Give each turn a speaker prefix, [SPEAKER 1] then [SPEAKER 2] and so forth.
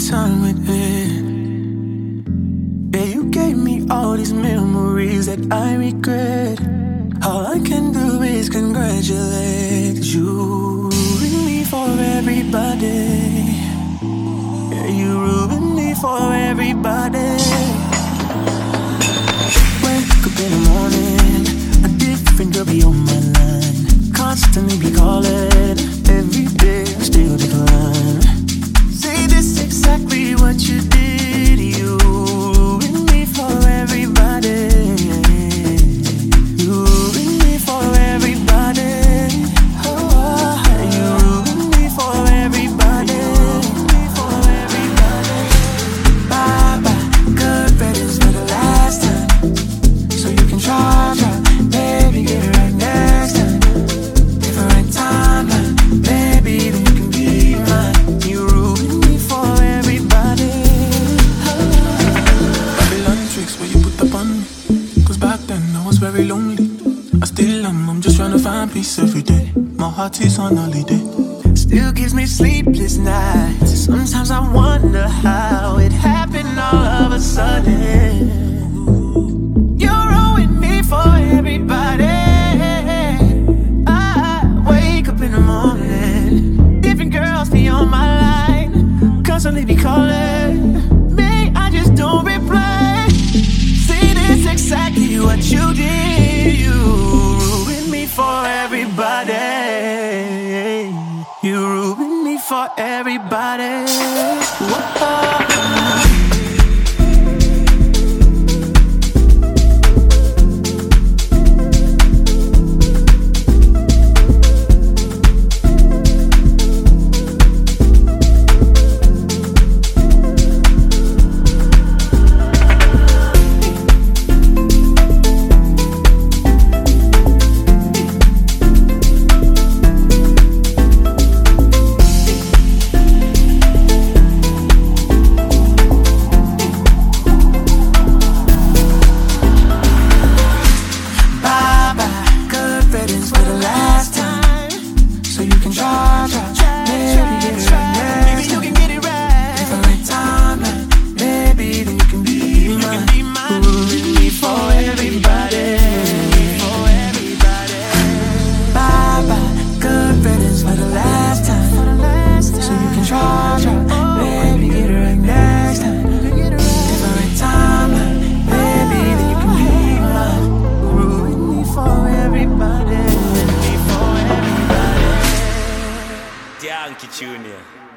[SPEAKER 1] time with it. Yeah, you gave me all these memories that I regret. All I can do is congratulate you. Ruined me for everybody. Yeah, you ruined me for everybody. Wake up in the morning, a different girl be on my line. Constantly be calling, every day I still decline. Say this exactly what you did. You ruined me for everybody. You ruined me for everybody. Oh, you ruined me for everybody. For everybody. Bye bye, good riddance for the last time. So you can try, baby, get it right next time. Different timeline, baby, then you can be mine. You ruined me for everybody. Babylon tricks where you put up on me. Cause back then I was very lonely. I still am, I'm just trying to find peace every day. My heart is on holiday. Still gives me sleepless nights. Sometimes I wonder how it happened all of a sudden. You ruined me for everybody. I wake up in the morning, different girls be on my line, constantly be calling me, I just don't reply. See, this exactly what you did. You ruined me for everybody. You ruined me for everybody. Whoa.
[SPEAKER 2] Yankee Junior.